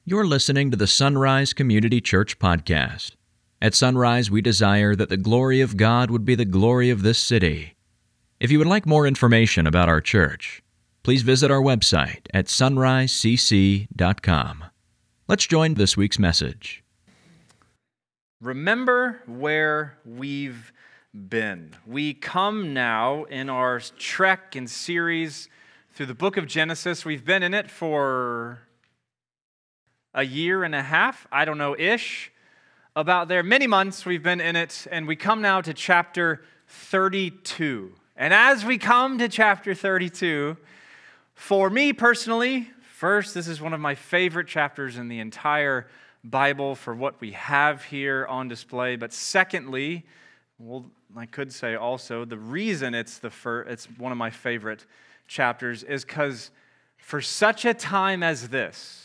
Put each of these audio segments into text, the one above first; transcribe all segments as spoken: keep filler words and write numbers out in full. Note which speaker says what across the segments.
Speaker 1: You're listening to the Sunrise Community Church podcast. At Sunrise, we desire that the glory of God would be the glory of this city. If you would like more information about our church, please visit our website at sunrise c c dot com. Let's join this week's message.
Speaker 2: Remember where we've been. We come now in our trek and series through the book of Genesis. We've been in it for a year and a half, I don't know, ish. About there, many months we've been in it, and we come now to chapter thirty-two. And as we come to chapter thirty-two, for me personally, first, this is one of my favorite chapters in the entire Bible for what we have here on display. But secondly, well, I could say also, the reason it's the fir- it's one of my favorite chapters is because for such a time as this,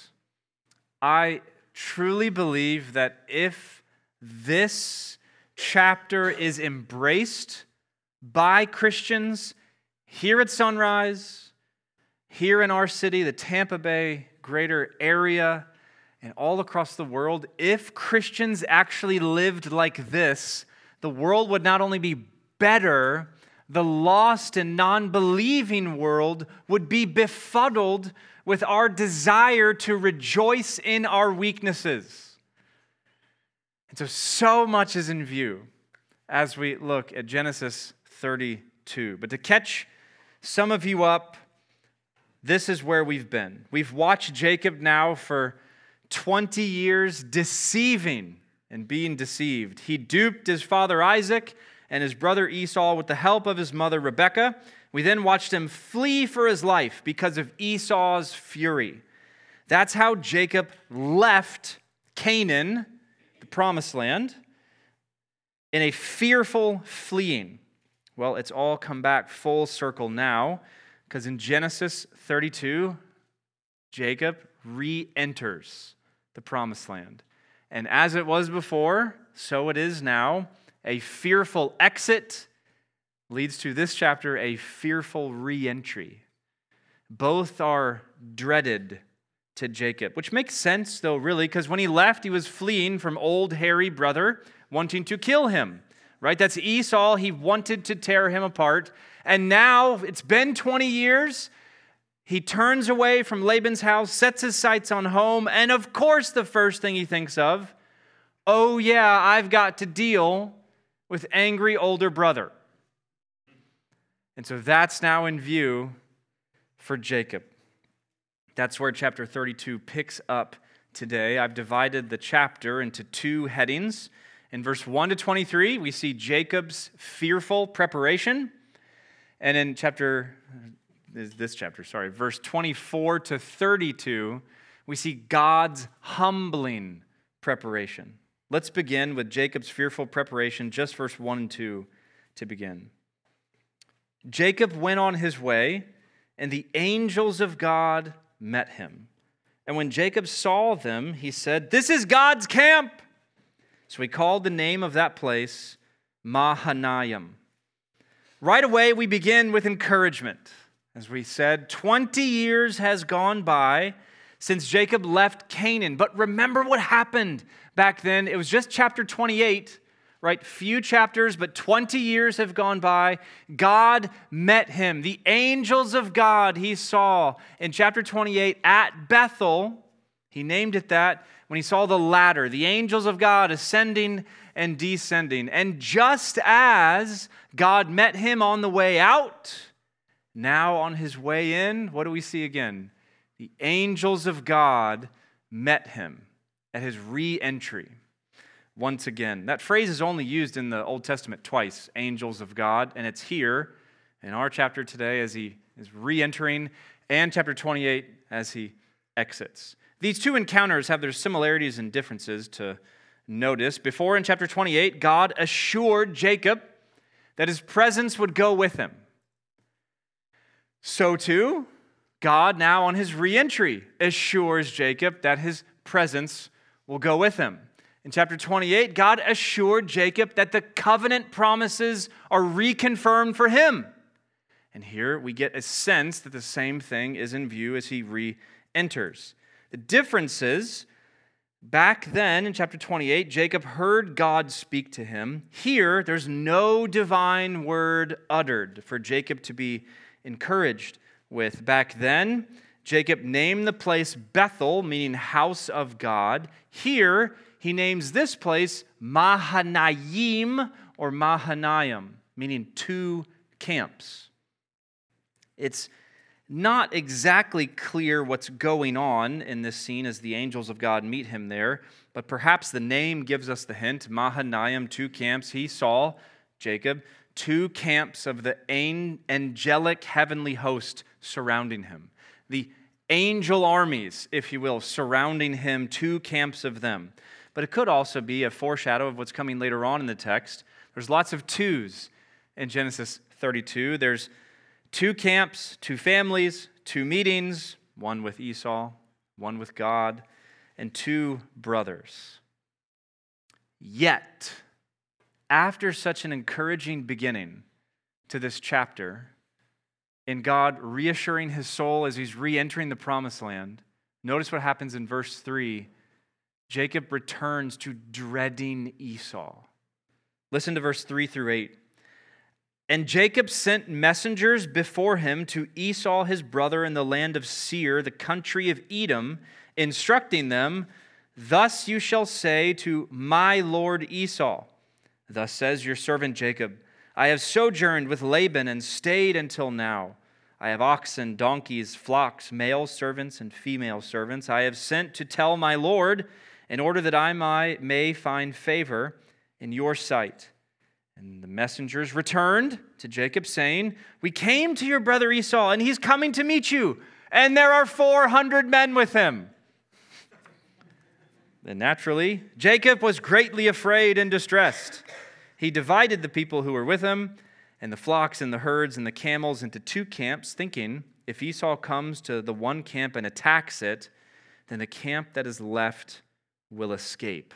Speaker 2: I truly believe that if this chapter is embraced by Christians here at Sunrise, here in our city, the Tampa Bay greater area, and all across the world, if Christians actually lived like this, the world would not only be better, the lost and non-believing world would be befuddled with our desire to rejoice in our weaknesses. And so, so much is in view as we look at Genesis thirty-two. But to catch some of you up, this is where we've been. We've watched Jacob now for twenty years deceiving and being deceived. He duped his father Isaac and his brother Esau with the help of his mother Rebekah. We then watched him flee for his life because of Esau's fury. That's how Jacob left Canaan, the promised land, in a fearful fleeing. Well, it's all come back full circle now, because in Genesis thirty-two, Jacob re-enters the promised land. And as it was before, so it is now. A fearful exit leads to this chapter, a fearful re-entry. Both are dreaded to Jacob, which makes sense, though, really, because when he left, he was fleeing from old hairy brother wanting to kill him, right? That's Esau. He wanted to tear him apart. And now it's been twenty years. He turns away from Laban's house, sets his sights on home, and of course, the first thing he thinks of, oh yeah, I've got to deal with angry older brother. And so that's now in view for Jacob. That's where chapter thirty-two picks up today. I've divided the chapter into two headings. In verse one to twenty-three, we see Jacob's fearful preparation. And in chapter, this chapter, sorry, verse twenty-four to thirty-two, we see God's humbling preparation. Let's begin with Jacob's fearful preparation, just verse one and two to begin. Jacob went on his way, and the angels of God met him. And when Jacob saw them, he said, "This is God's camp." So he called the name of that place Mahanaim. Right away, we begin with encouragement. As we said, twenty years has gone by since Jacob left Canaan. But remember what happened back then. It was just chapter twenty-eight, right? Few chapters, but twenty years have gone by. God met him. The angels of God he saw in chapter twenty-eight at Bethel. He named it that when he saw the ladder, the angels of God ascending and descending. And just as God met him on the way out, now on his way in, what do we see again? The angels of God met him at his re-entry. Once again, that phrase is only used in the Old Testament twice, angels of God, and it's here in our chapter today as he is re-entering, and chapter twenty-eight as he exits. These two encounters have their similarities and differences to notice. Before, in chapter twenty-eight, God assured Jacob that his presence would go with him. So too, God now on his re-entry assures Jacob that his presence will go with him. In chapter twenty-eight, God assured Jacob that the covenant promises are reconfirmed for him. And here we get a sense that the same thing is in view as he re-enters. The differences Back then, in chapter twenty-eight, Jacob heard God speak to him. Here, there's no divine word uttered for Jacob to be encouraged with. Back then, Jacob named the place Bethel, meaning house of God. Here, he names this place Mahanaim or Mahanaim, meaning two camps. It's not exactly clear what's going on in this scene as the angels of God meet him there, but perhaps the name gives us the hint. Mahanaim, two camps. He saw, Jacob, two camps of the angelic heavenly host surrounding him. The angel armies, if you will, surrounding him, two camps of them. But it could also be a foreshadow of what's coming later on in the text. There's lots of twos in Genesis thirty-two. There's two camps, two families, two meetings, one with Esau, one with God, and two brothers. Yet, after such an encouraging beginning to this chapter, in God reassuring his soul as he's re-entering the promised land, notice what happens in verse three. Jacob returns to dreading Esau. Listen to verse three through eight. And Jacob sent messengers before him to Esau his brother in the land of Seir, the country of Edom, instructing them, "Thus you shall say to my lord Esau, thus says your servant Jacob, I have sojourned with Laban and stayed until now. I have oxen, donkeys, flocks, male servants and female servants. I have sent to tell my lord in order that I may find favor in your sight." And the messengers returned to Jacob, saying, "We came to your brother Esau, and he's coming to meet you, and there are four hundred men with him." Then naturally, Jacob was greatly afraid and distressed. He divided the people who were with him, and the flocks and the herds and the camels into two camps, thinking, if Esau comes to the one camp and attacks it, then the camp that is left will escape.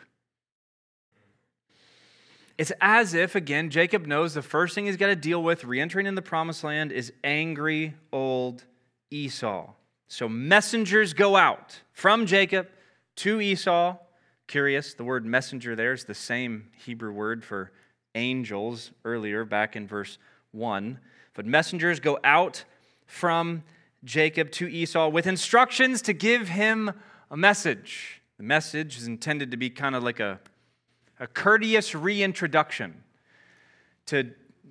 Speaker 2: It's as if, again, Jacob knows the first thing he's got to deal with re-entering in the promised land is angry old Esau. So messengers go out from Jacob to Esau. Curious, the word messenger there is the same Hebrew word for angels earlier back in verse one. But messengers go out from Jacob to Esau with instructions to give him a message. The message is intended to be kind of like a A courteous reintroduction to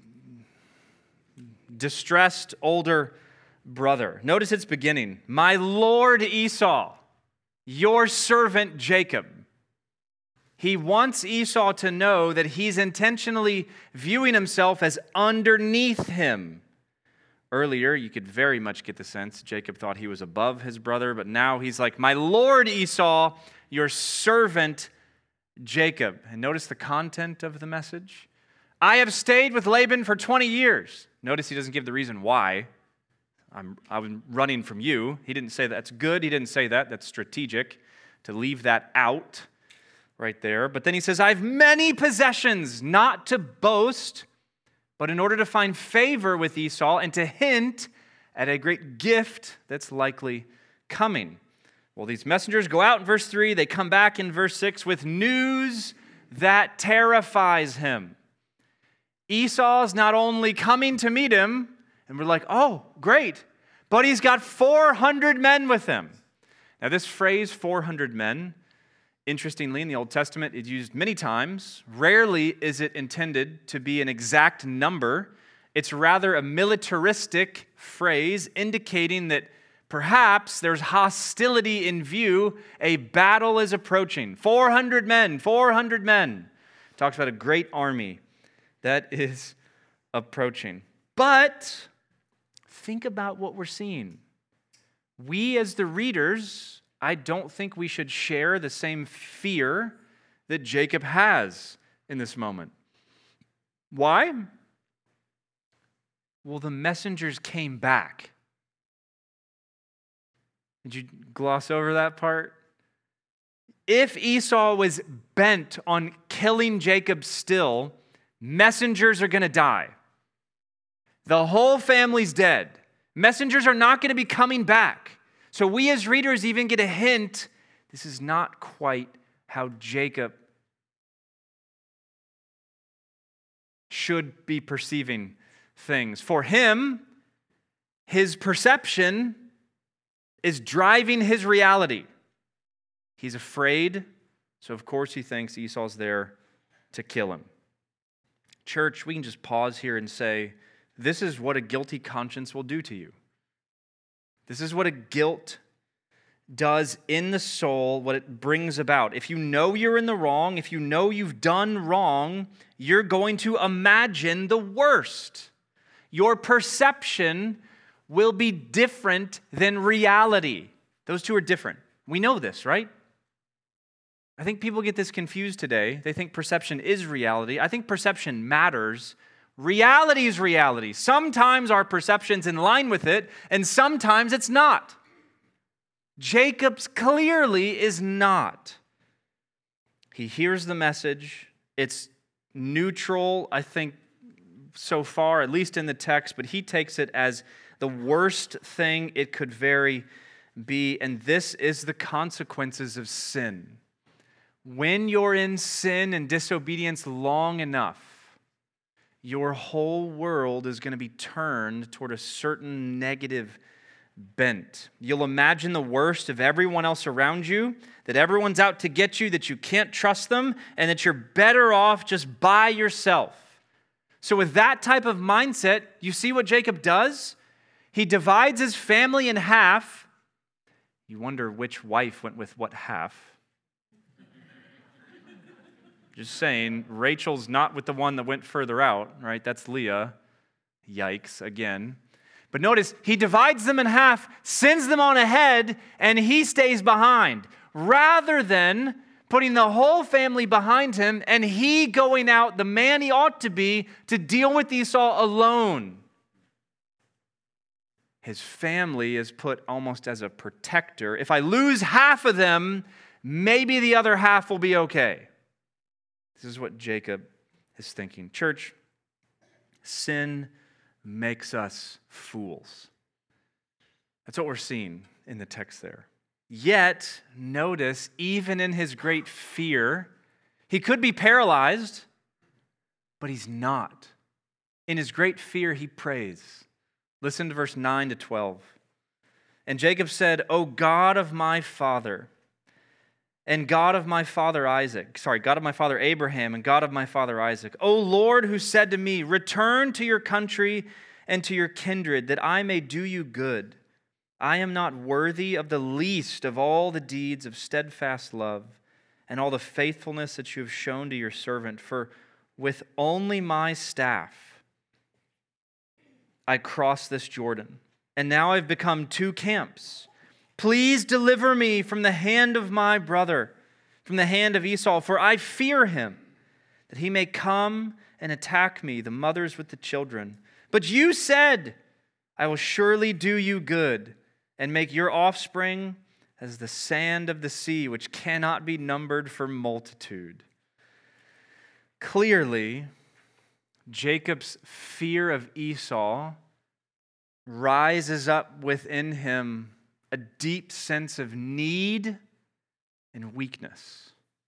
Speaker 2: distressed older brother. Notice its beginning. My lord Esau, your servant Jacob. He wants Esau to know that he's intentionally viewing himself as underneath him. Earlier, you could very much get the sense Jacob thought he was above his brother, but now he's like, my lord Esau, your servant Jacob. And notice the content of the message. I have stayed with Laban for twenty years. Notice he doesn't give the reason why. I'm, I'm running from you. He didn't say that. That's good. He didn't say that. That's strategic to leave that out right there. But then he says, I have many possessions, not to boast, but in order to find favor with Esau and to hint at a great gift that's likely coming. Well, these messengers go out in verse three. They come back in verse six with news that terrifies him. Esau's not only coming to meet him, and we're like, oh, great, but he's got four hundred men with him. Now, this phrase, four hundred men, interestingly, in the Old Testament, it's used many times. Rarely is it intended to be an exact number. It's rather a militaristic phrase indicating that perhaps there's hostility in view. A battle is approaching. four hundred men, four hundred men. Talks about a great army that is approaching. But think about what we're seeing. We as the readers, I don't think we should share the same fear that Jacob has in this moment. Why? Well, the messengers came back. Did you gloss over that part? If Esau was bent on killing Jacob still, messengers are going to die. The whole family's dead. Messengers are not going to be coming back. So we as readers even get a hint, this is not quite how Jacob should be perceiving things. For him, his perception is driving his reality. He's afraid, so of course he thinks Esau's there to kill him. Church, we can just pause here and say, this is what a guilty conscience will do to you. This is what a guilt does in the soul, what it brings about. If you know you're in the wrong, if you know you've done wrong, you're going to imagine the worst. Your perception will be different than reality. Those two are different. We know this, right? I think people get this confused today. They think perception is reality. I think perception matters. Reality is reality. Sometimes our perception's in line with it, and sometimes it's not. Jacob's clearly is not. He hears the message. It's neutral, I think, so far, at least in the text, but he takes it as the worst thing it could very be, and this is the consequences of sin. When you're in sin and disobedience long enough, your whole world is going to be turned toward a certain negative bent. You'll imagine the worst of everyone else around you, that everyone's out to get you, that you can't trust them, and that you're better off just by yourself. So with that type of mindset, you see what Jacob does? He divides his family in half. You wonder which wife went with what half. Just saying, Rachel's not with the one that went further out, right? That's Leah. Yikes, again. But notice, he divides them in half, sends them on ahead, and he stays behind, rather than putting the whole family behind him and he going out, the man he ought to be, to deal with Esau alone. His family is put almost as a protector. If I lose half of them, maybe the other half will be okay. This is what Jacob is thinking. Church, sin makes us fools. That's what we're seeing in the text there. Yet, notice, even in his great fear, he could be paralyzed, but he's not. In his great fear, he prays. Listen to verse nine to twelve. And Jacob said, O God of my father, and God of my father Isaac, sorry, God of my father Abraham, and God of my father Isaac, O Lord, who said to me, return to your country and to your kindred, that I may do you good. I am not worthy of the least of all the deeds of steadfast love and all the faithfulness that you have shown to your servant, for with only my staff I crossed this Jordan, and now I've become two camps. Please deliver me from the hand of my brother, from the hand of Esau, for I fear him, that he may come and attack me, the mothers with the children. But you said, I will surely do you good, and make your offspring as the sand of the sea, which cannot be numbered for multitude. Clearly, Jacob's fear of Esau rises up within him a deep sense of need and weakness.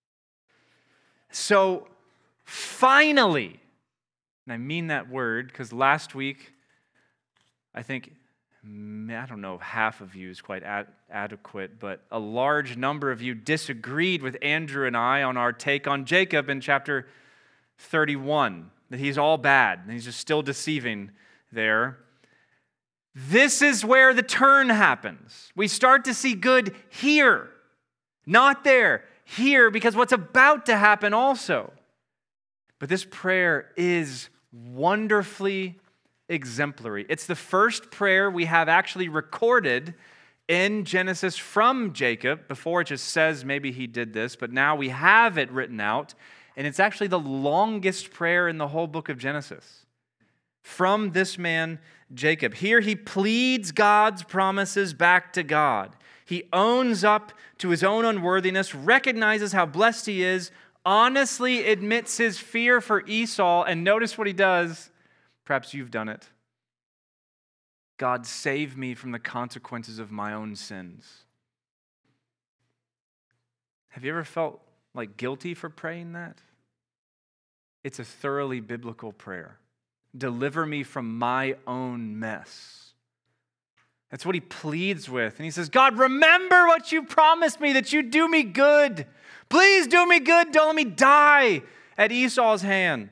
Speaker 2: So finally, and I mean that word because last week, I think, I don't know if half of you is quite ad- adequate, but a large number of you disagreed with Andrew and I on our take on Jacob in chapter thirty-one, that he's all bad and he's just still deceiving there. This is where the turn happens. We start to see good here, not there, here, because what's about to happen also. But this prayer is wonderfully exemplary. It's the first prayer we have actually recorded in Genesis from Jacob. Before it just says maybe he did this, but now we have it written out, and it's actually the longest prayer in the whole book of Genesis. From this man, Jacob. Here he pleads God's promises back to God. He owns up to his own unworthiness, recognizes how blessed he is, honestly admits his fear for Esau, and notice what he does. Perhaps you've done it. God, save me from the consequences of my own sins. Have you ever felt like guilty for praying that? It's a thoroughly biblical prayer. Deliver me from my own mess. That's what he pleads with. And he says, God, remember what you promised me, that you do me good. Please do me good. Don't let me die at Esau's hand.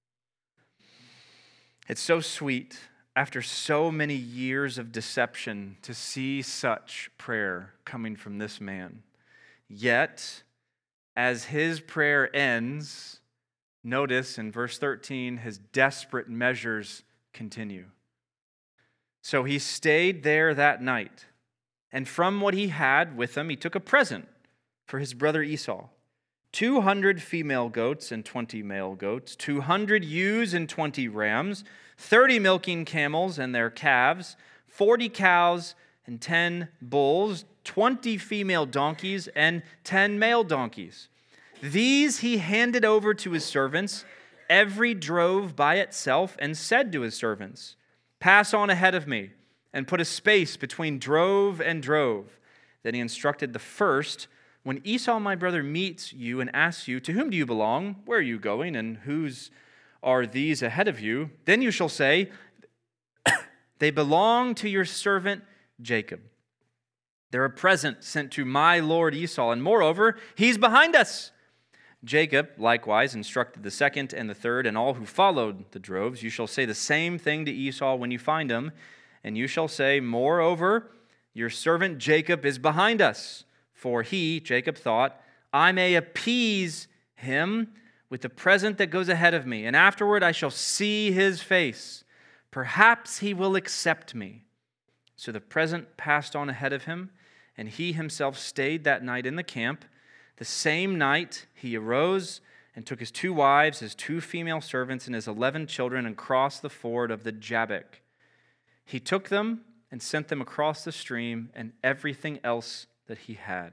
Speaker 2: It's so sweet, after so many years of deception, to see such prayer coming from this man. Yet, as his prayer ends, notice in verse thirteen, his desperate measures continue. So he stayed there that night, and from what he had with him, he took a present for his brother Esau. two hundred female goats and twenty male goats, two hundred ewes and twenty rams, thirty milking camels and their calves, forty cows and ten bulls, twenty female donkeys and ten male donkeys. These he handed over to his servants, every drove by itself, and said to his servants, pass on ahead of me, and put a space between drove and drove. Then he instructed the first, when Esau, my brother, meets you and asks you, to whom do you belong? Where are you going? And whose are these ahead of you? Then you shall say, they belong to your servant Jacob. They're a present sent to my lord Esau, and moreover, he's behind us. Jacob likewise instructed the second and the third, and all who followed the droves. You shall say the same thing to Esau when you find him, and you shall say, moreover, your servant Jacob is behind us. For he, Jacob, thought, I may appease him with the present that goes ahead of me, and afterward I shall see his face. Perhaps he will accept me. So the present passed on ahead of him, and he himself stayed that night in the camp. The same night he arose and took his two wives, his two female servants, and his eleven children, and crossed the ford of the Jabbok. He took them and sent them across the stream, and everything else that he had.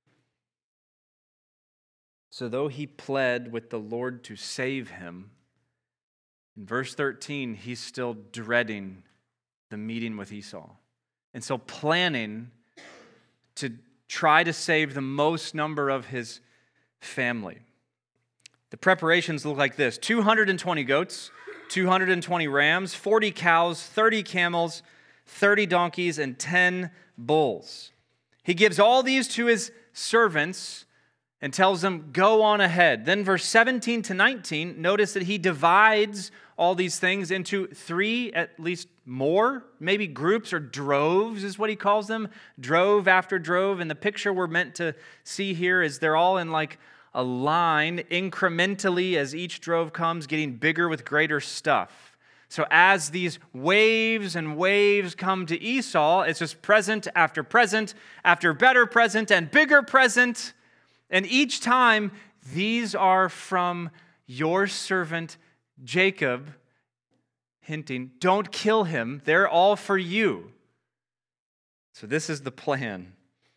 Speaker 2: So though he pled with the Lord to save him, in verse thirteen, he's still dreading the meeting with Esau. And so planning to try to save the most number of his family. The preparations look like this: two hundred twenty goats, two hundred twenty rams, forty cows, thirty camels, thirty donkeys, and ten bulls. He gives all these to his servants and tells them, go on ahead. Then verse seventeen to nineteen, notice that he divides all these things into three, at least more, maybe groups or droves is what he calls them, drove after drove. And the picture we're meant to see here is they're all in like a line incrementally as each drove comes, getting bigger with greater stuff. So as these waves and waves come to Esau, it's just present after present after better present and bigger present. And each time, these are from your servant Jacob, hinting, don't kill him. They're all for you. So this is the plan.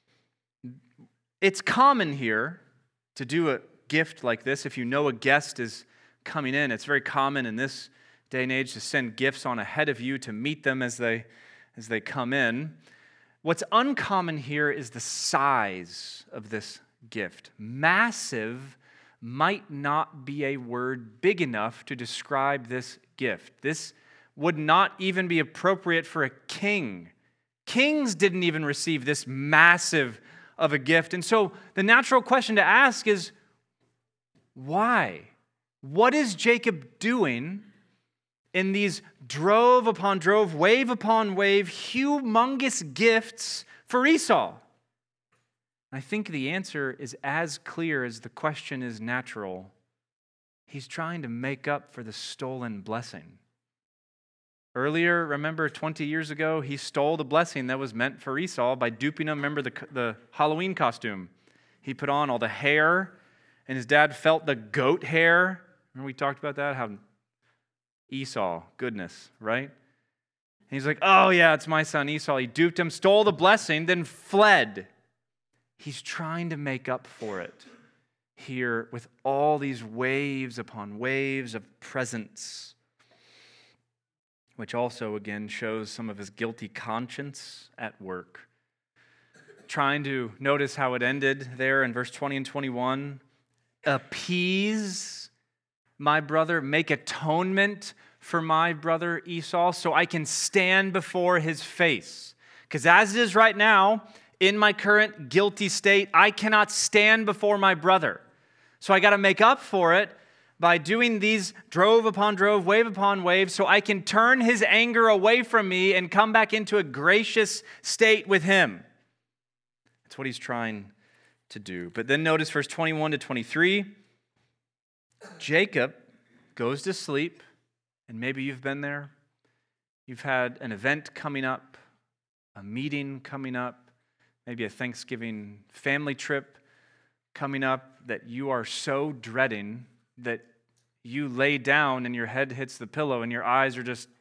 Speaker 2: It's common here to do a gift like this. If you know a guest is coming in, it's very common in this day and age to send gifts on ahead of you to meet them as they, as they come in. What's uncommon here is the size of this gift. Massive might not be a word big enough to describe this gift. This would not even be appropriate for a king. Kings didn't even receive this massive of a gift. And so the natural question to ask is, why? What is Jacob doing in these drove upon drove, wave upon wave, humongous gifts for Esau? I think the answer is as clear as the question is natural. He's trying to make up for the stolen blessing. Earlier, remember twenty years ago, he stole the blessing that was meant for Esau by duping him. Remember the, the Halloween costume? He put on all the hair, and his dad felt the goat hair. Remember we talked about that? How Esau, goodness, right? And he's like, oh yeah, it's my son Esau. He duped him, stole the blessing, then fled. He's trying to make up for it here with all these waves upon waves of presents, which also, again, shows some of his guilty conscience at work. Trying to notice how it ended there in verse twenty and twenty-one. appease my brother, make atonement for my brother Esau so I can stand before his face. Because as it is right now, in my current guilty state, I cannot stand before my brother. So I got to make up for it by doing these drove upon drove, wave upon wave, so I can turn his anger away from me and come back into a gracious state with him. That's what he's trying to do. But then notice verse twenty-one to twenty-three. Jacob goes to sleep, and maybe you've been there. You've had an event coming up, a meeting coming up, maybe a Thanksgiving family trip coming up that you are so dreading that you lay down and your head hits the pillow and your eyes are just...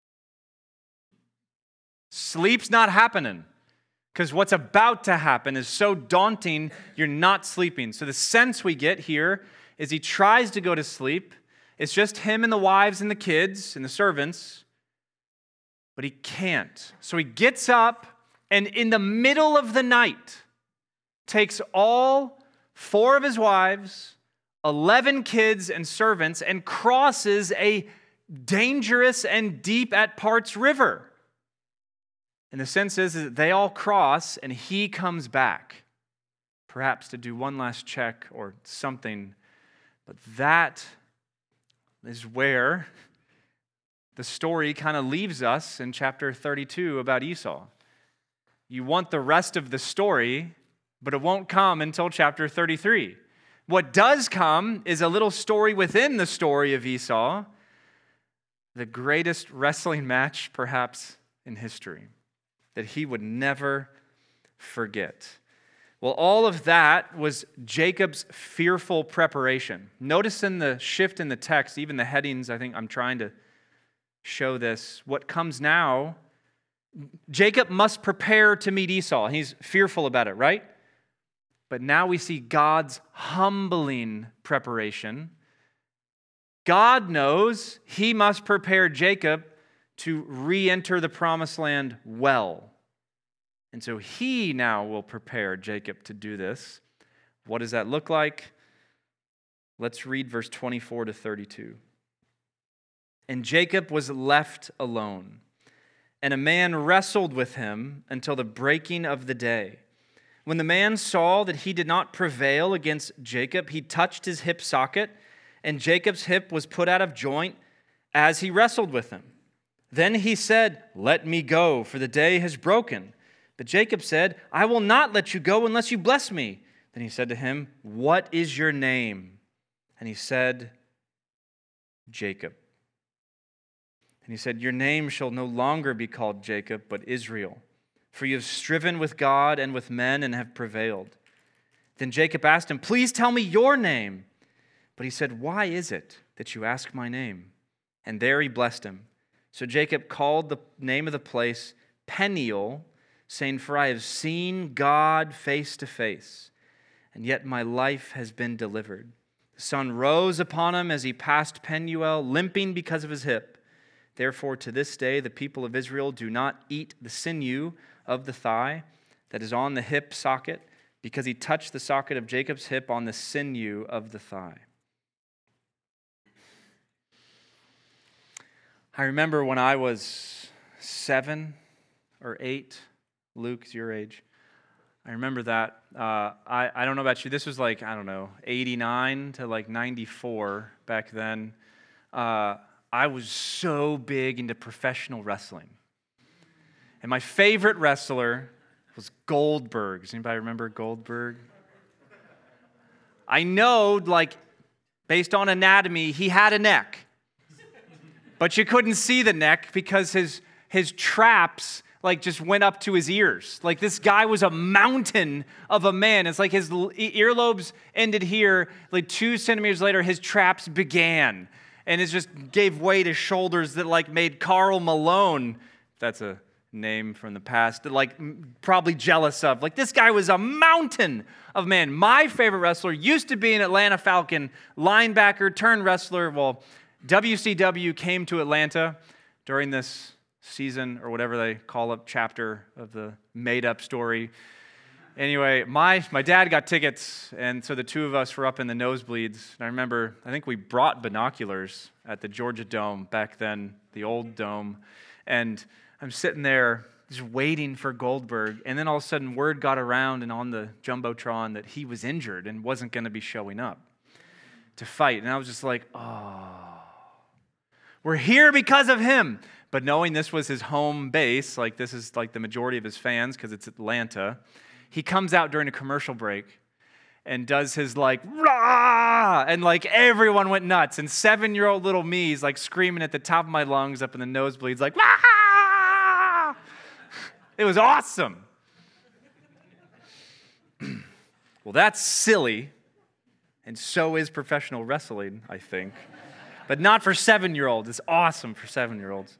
Speaker 2: Sleep's not happening because what's about to happen is so daunting, you're not sleeping. So the sense we get here is he tries to go to sleep. It's just him and the wives and the kids and the servants, but he can't. So he gets up and in the middle of the night takes all four of his wives, eleven kids and servants, and crosses a dangerous and deep at parts river. And the sense is that they all cross and he comes back, perhaps to do one last check or something. But that is where the story kind of leaves us in chapter thirty-two about Esau. You want the rest of the story, but it won't come until chapter thirty-three. What does come is a little story within the story of Esau, the greatest wrestling match perhaps in history, that he would never forget. Well, all of that was Jacob's fearful preparation. Notice in the shift in the text, even the headings, I think I'm trying to show this. What comes now, Jacob must prepare to meet Esau. He's fearful about it, right? But now we see God's humbling preparation. God knows he must prepare Jacob to re-enter the promised land well. And so he now will prepare Jacob to do this. What does that look like? Let's read verse twenty-four to thirty-two. And Jacob was left alone, and a man wrestled with him until the breaking of the day. When the man saw that he did not prevail against Jacob, he touched his hip socket, and Jacob's hip was put out of joint as he wrestled with him. Then he said, "Let me go, for the day has broken." But Jacob said, "I will not let you go unless you bless me." Then he said to him, "What is your name?" And he said, "Jacob." And he said, "Your name shall no longer be called Jacob, but Israel, for you have striven with God and with men and have prevailed." Then Jacob asked him, "Please tell me your name." But he said, "Why is it that you ask my name?" And there he blessed him. So Jacob called the name of the place Peniel, saying, "For I have seen God face to face, and yet my life has been delivered." The sun rose upon him as he passed Penuel, limping because of his hip. Therefore, to this day, the people of Israel do not eat the sinew of the thigh that is on the hip socket, because he touched the socket of Jacob's hip on the sinew of the thigh. I remember when I was seven or eight, Luke, it's your age. I remember that. Uh, I, I don't know about you. This was like, I don't know, eighty-nine to like ninety-four back then. Uh, I was so big into professional wrestling. And my favorite wrestler was Goldberg. Does anybody remember Goldberg? I know, like, based on anatomy, he had a neck. But you couldn't see the neck because his his traps like just went up to his ears. Like this guy was a mountain of a man. It's like his earlobes ended here. Like two centimeters later, his traps began. And it just gave way to shoulders that like made Karl Malone, that's a name from the past, like probably jealous of. Like this guy was a mountain of man. My favorite wrestler used to be an Atlanta Falcon linebacker turned wrestler. Well, W C W came to Atlanta during this season, or whatever they call it, chapter of the made-up story. Anyway, my, my dad got tickets, and so the two of us were up in the nosebleeds. And I remember, I think we brought binoculars at the Georgia Dome back then, the old dome. And I'm sitting there just waiting for Goldberg, and then all of a sudden word got around and on the Jumbotron that he was injured and wasn't going to be showing up to fight. And I was just like, oh, we're here because of him. But knowing this was his home base, like this is like the majority of his fans because it's Atlanta, he comes out during a commercial break and does his like, rah! And like everyone went nuts. And seven-year-old little me is like screaming at the top of my lungs up in the nosebleeds like, rah! It was awesome. Well, that's silly. And so is professional wrestling, I think. But not for seven-year-olds. It's awesome for seven-year-olds.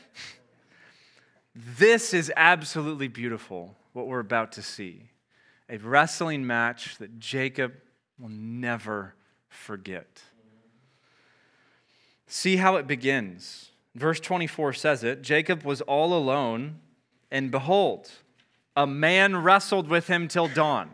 Speaker 2: This is absolutely beautiful, what we're about to see. A wrestling match that Jacob will never forget. See how it begins. Verse twenty-four says it, Jacob was all alone, and behold, a man wrestled with him till dawn.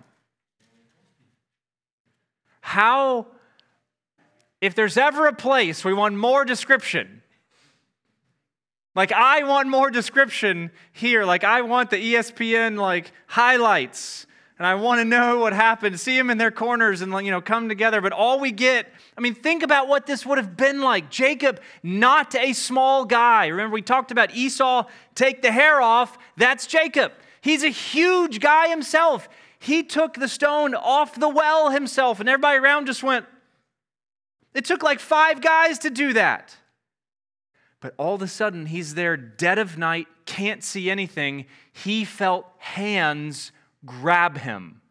Speaker 2: How, if there's ever a place we want more description, like I want more description here, like I want the E S P N like highlights, and I want to know what happened, see them in their corners and you know come together, but all we get, I mean, think about what this would have been like. Jacob, not a small guy. Remember we talked about Esau, take the hair off, that's Jacob. He's a huge guy himself. He took the stone off the well himself, and everybody around just went, it took like five guys to do that. But all of a sudden, he's there dead of night, can't see anything. He felt hands grab him.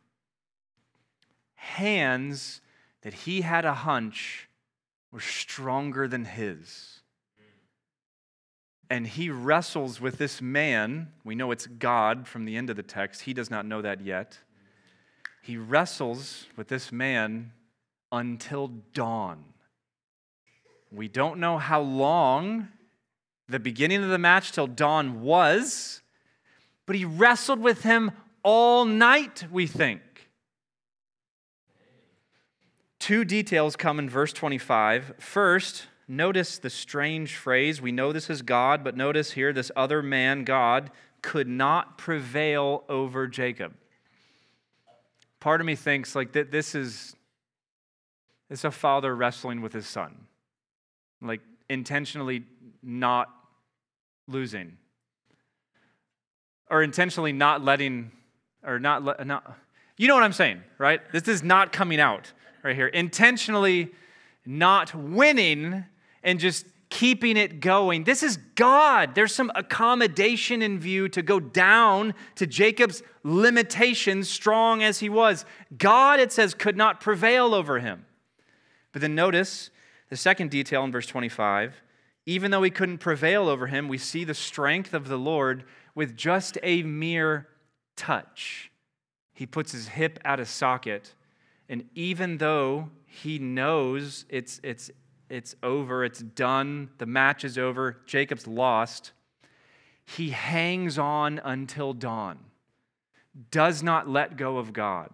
Speaker 2: Hands that he had a hunch were stronger than his. And he wrestles with this man. We know it's God from the end of the text. He does not know that yet. He wrestles with this man until dawn. We don't know how long the beginning of the match till dawn was, but he wrestled with him all night, we think. Two details come in verse twenty-five. First, notice the strange phrase. We know this is God, but notice here this other man, God, could not prevail over Jacob. Part of me thinks like that this is, this is a father wrestling with his son. Like intentionally not losing. Or intentionally not letting, or not, let, not, you know what I'm saying, right? This is not coming out right here. Intentionally not winning and just keeping it going. This is God. There's some accommodation in view to go down to Jacob's limitations, strong as he was. God, it says, could not prevail over him. But then notice the second detail in verse twenty-five. Even though he couldn't prevail over him, we see the strength of the Lord with just a mere touch. He puts his hip out of socket, and even though he knows it's it's it's over, it's done, the match is over, Jacob's lost, he hangs on until dawn, does not let go of God.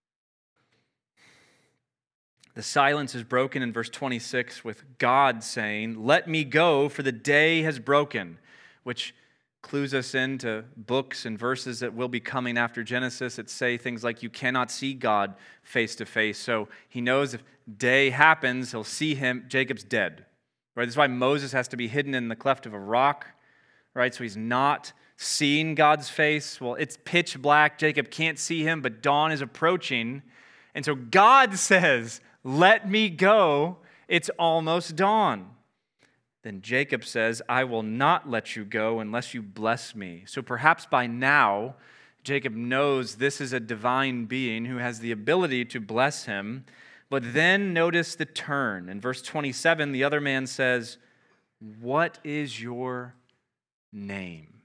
Speaker 2: The silence is broken in verse twenty-six with God saying, "Let me go, for the day has broken," which clues us into books and verses that will be coming after Genesis that say things like you cannot see God face to face. So he knows if day happens, he'll see him. Jacob's dead. Right? This is why Moses has to be hidden in the cleft of a rock. Right? So he's not seeing God's face. Well, it's pitch black. Jacob can't see him, but dawn is approaching. And so God says, "Let me go. It's almost dawn." Then Jacob says, "I will not let you go unless you bless me." So perhaps by now, Jacob knows this is a divine being who has the ability to bless him. But then notice the turn. In verse twenty-seven, the other man says, "What is your name?"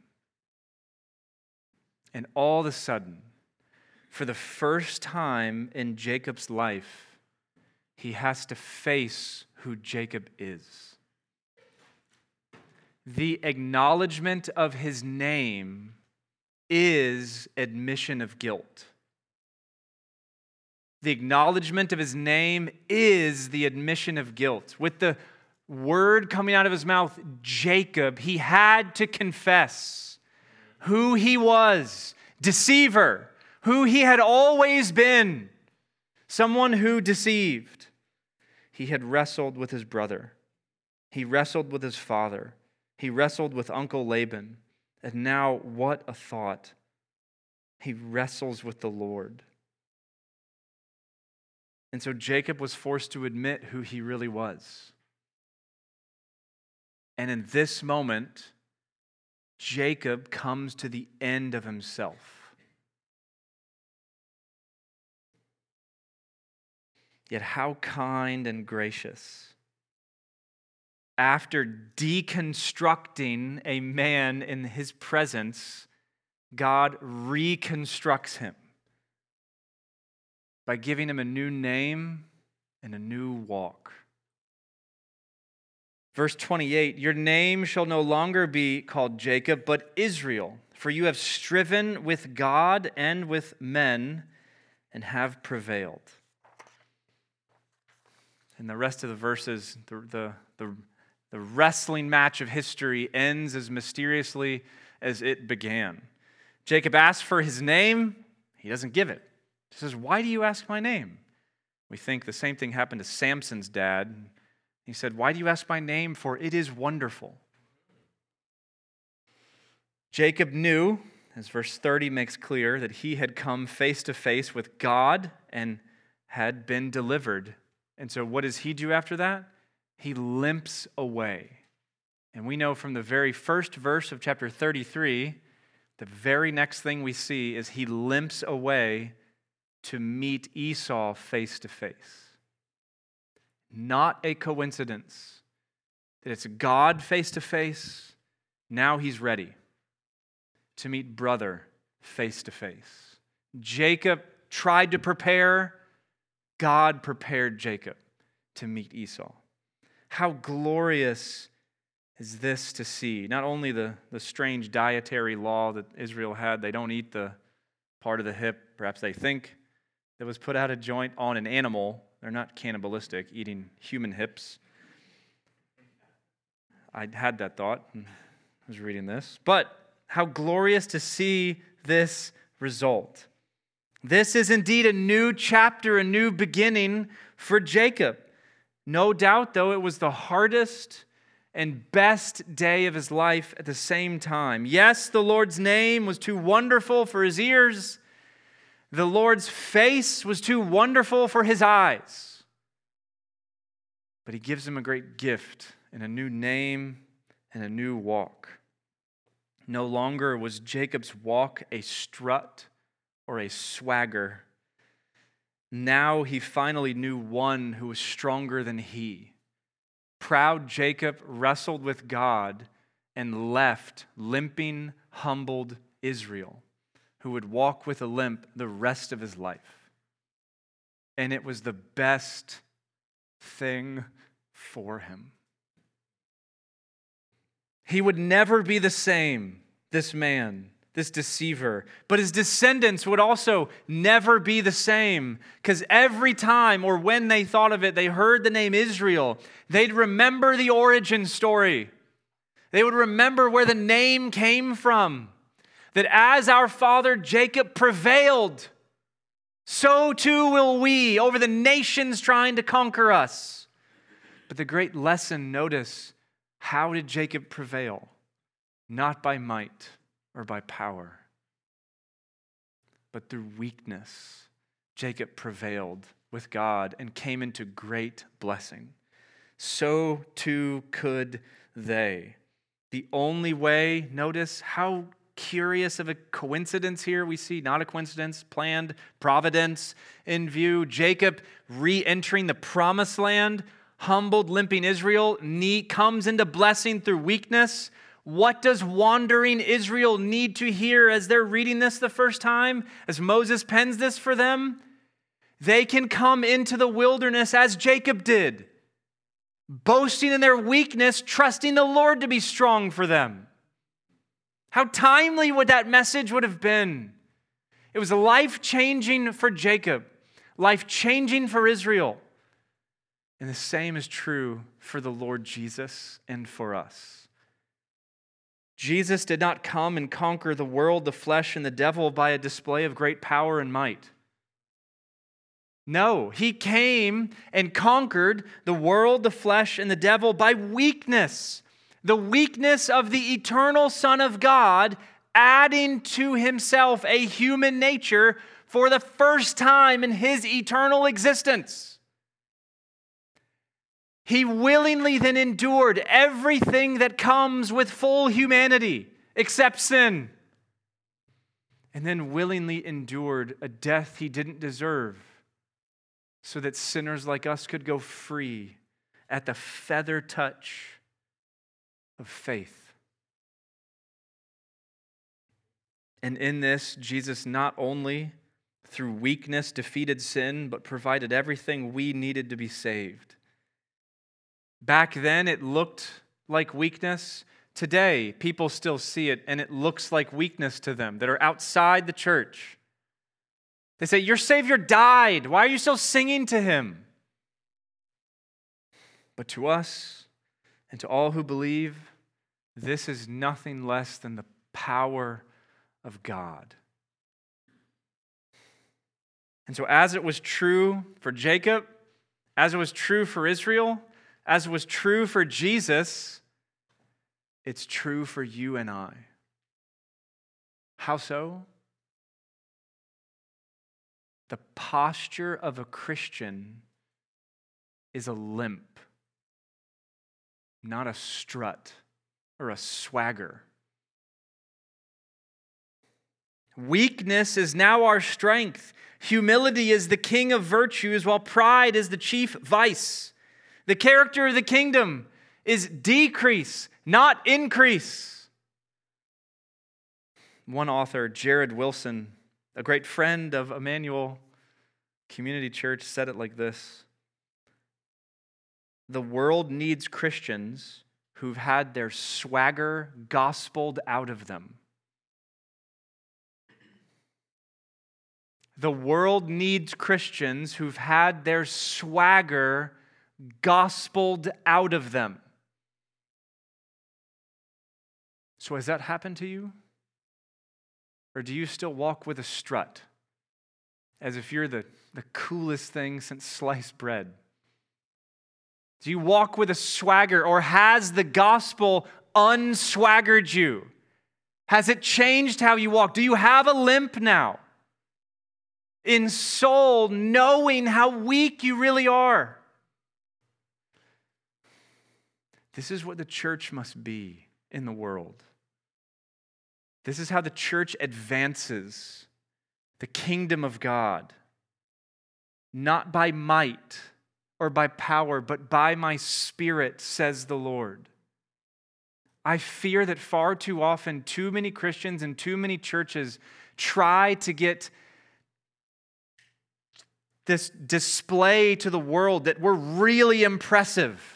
Speaker 2: And all of a sudden, for the first time in Jacob's life, he has to face who Jacob is. The acknowledgement of his name is admission of guilt. The acknowledgement of his name is the admission of guilt. With the word coming out of his mouth, Jacob, he had to confess who he was, deceiver, who he had always been, someone who deceived. He had wrestled with his brother. He wrestled with his father. He wrestled with Uncle Laban. And now, what a thought. He wrestles with the Lord. And so Jacob was forced to admit who he really was. And in this moment, Jacob comes to the end of himself. Yet how kind and gracious. After deconstructing a man in his presence, God reconstructs him by giving him a new name and a new walk. Verse twenty-eight, your name shall no longer be called Jacob, but Israel, for you have striven with God and with men and have prevailed. And the rest of the verses, the, the, the, the wrestling match of history ends as mysteriously as it began. Jacob asks for his name. He doesn't give it. He says, why do you ask my name? We think the same thing happened to Samson's dad. He said, why do you ask my name? For it is wonderful. Jacob knew, as verse thirty makes clear, that he had come face to face with God and had been delivered. And so what does he do after that? He limps away. And we know from the very first verse of chapter thirty-three, the very next thing we see is he limps away to meet Esau face to face. Not a coincidence that it's God face to face. Now he's ready to meet brother face to face. Jacob tried to prepare. God prepared Jacob to meet Esau. How glorious is this to see? Not only the, the strange dietary law that Israel had, they don't eat the part of the hip, perhaps they think, that was put out of joint on an animal. They're not cannibalistic, eating human hips. I had that thought when I was reading this. But how glorious to see this result. This is indeed a new chapter, a new beginning for Jacob. No doubt, though, it was the hardest and best day of his life at the same time. Yes, the Lord's name was too wonderful for his ears. The Lord's face was too wonderful for his eyes. But he gives him a great gift and a new name and a new walk. No longer was Jacob's walk a strut or a swagger. Now he finally knew one who was stronger than he. Proud Jacob wrestled with God and left limping, humbled Israel, who would walk with a limp the rest of his life. And it was the best thing for him. He would never be the same, this man, this deceiver. But his descendants would also never be the same, because every time or when they thought of it, they heard the name Israel, they'd remember the origin story. They would remember where the name came from. That as our father Jacob prevailed, so too will we over the nations trying to conquer us. But the great lesson, notice, how did Jacob prevail? Not by might or by power, but through weakness. Jacob prevailed with God and came into great blessing. So too could they. The only way, notice how curious of a coincidence here we see, not a coincidence, planned providence in view. Jacob re-entering the promised land, humbled, limping Israel, comes into blessing through weakness. What does wandering Israel need to hear as they're reading this the first time, as Moses pens this for them? They can come into the wilderness as Jacob did, boasting in their weakness, trusting the Lord to be strong for them. How timely would that message would have been? It was life-changing for Jacob, life-changing for Israel. And the same is true for the Lord Jesus and for us. Jesus did not come and conquer the world, the flesh, and the devil by a display of great power and might. No, he came and conquered the world, the flesh, and the devil by weakness. The weakness of the eternal Son of God, adding to himself a human nature for the first time in his eternal existence. He willingly then endured everything that comes with full humanity, except sin. And then willingly endured a death he didn't deserve, so that sinners like us could go free at the feather touch of faith. And in this, Jesus not only through weakness defeated sin, but provided everything we needed to be saved. Back then, it looked like weakness. Today, people still see it, and it looks like weakness to them that are outside the church. They say, your Savior died. Why are you still singing to him? But to us and to all who believe, this is nothing less than the power of God. And so as it was true for Jacob, as it was true for Israel, as it was true for Jesus, it's true for you and I. How so? The posture of a Christian is a limp, not a strut or a swagger. Weakness is now our strength. Humility is the king of virtues, while pride is the chief vice. The character of the kingdom is decrease, not increase. One author, Jared Wilson, a great friend of Emmanuel Community Church, said it like this: the world needs Christians who've had their swagger gospeled out of them. The world needs Christians who've had their swagger gospeled out of them. So has that happened to you? Or do you still walk with a strut, as if you're the, the coolest thing since sliced bread? Do you walk with a swagger, or has the gospel unswaggered you? Has it changed how you walk? Do you have a limp now? In soul, knowing how weak you really are. This is what the church must be in the world. This is how the church advances the kingdom of God. Not by might or by power, but by my Spirit, says the Lord. I fear that far too often, too many Christians and too many churches try to get this display to the world that we're really impressive.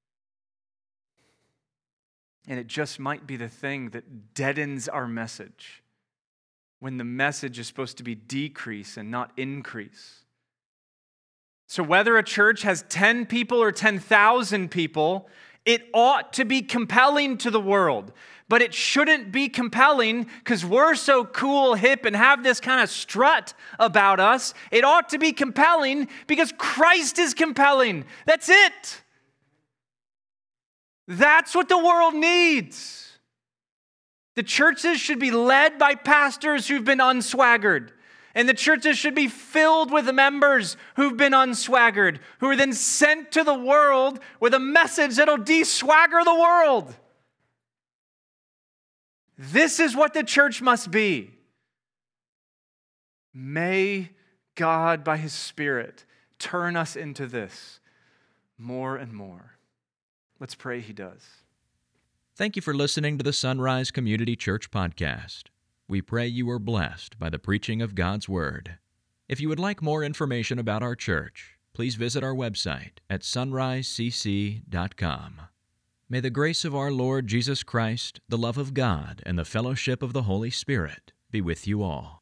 Speaker 2: And it just might be the thing that deadens our message, when the message is supposed to be decrease and not increase. So whether a church has ten people or ten thousand people, it ought to be compelling to the world. But it shouldn't be compelling because we're so cool, hip, and have this kind of strut about us. It ought to be compelling because Christ is compelling. That's it. That's what the world needs. The churches should be led by pastors who've been unswaggered. And the churches should be filled with members who've been unswaggered, who are then sent to the world with a message that'll de-swagger the world. This is what the church must be. May God, by His Spirit, turn us into this more and more. Let's pray He does.
Speaker 1: Thank you for listening to the Sunrise Community Church podcast. We pray you are blessed by the preaching of God's Word. If you would like more information about our church, please visit our website at sunrise c c dot com. May the grace of our Lord Jesus Christ, the love of God, and the fellowship of the Holy Spirit be with you all.